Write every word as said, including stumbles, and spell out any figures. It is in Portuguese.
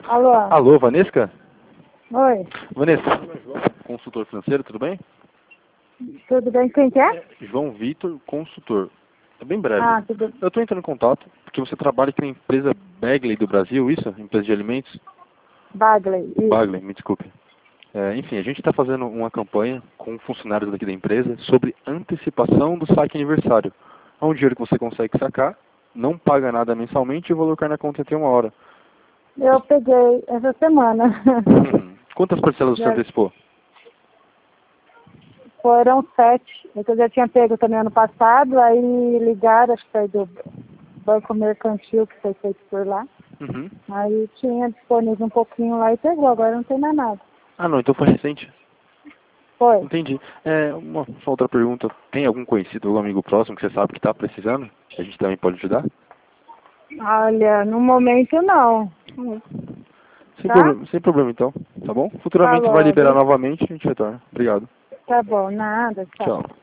Alô? Alô, Vanesca? Oi. Vanessa, consultor financeiro, tudo bem? Tudo bem? Quem que é? João Vitor, consultor. É bem breve. Ah, tudo Eu estou entrando em contato porque você trabalha aqui na empresa Bagley do Brasil, isso? Empresa de alimentos? Bagley. Isso. Bagley, me desculpe. É, enfim, a gente está fazendo uma campanha com funcionários daqui da empresa sobre antecipação do saque aniversário. É um dinheiro que você consegue sacar, não paga nada mensalmente e o valor cai na conta em uma hora. Eu peguei essa semana. Hum, quantas parcelas você Já antecipou? foram sete. É que eu já tinha pego também ano passado, aí ligaram, acho que foi do Banco Mercantil, que foi feito por lá. Uhum. Aí tinha disponível um pouquinho lá e pegou, agora não tem mais nada. Ah, não, então foi recente. Foi. Entendi. É, uma só outra pergunta. Tem algum conhecido, algum amigo próximo que você sabe que está precisando? A gente também pode ajudar? Olha, no momento não. Sem, Tá? problema, sem problema, então. Tá bom? Futuramente vai Falou. liberar novamente e a gente retorna. Obrigado. Tá bom, nada, tchau. Tchau.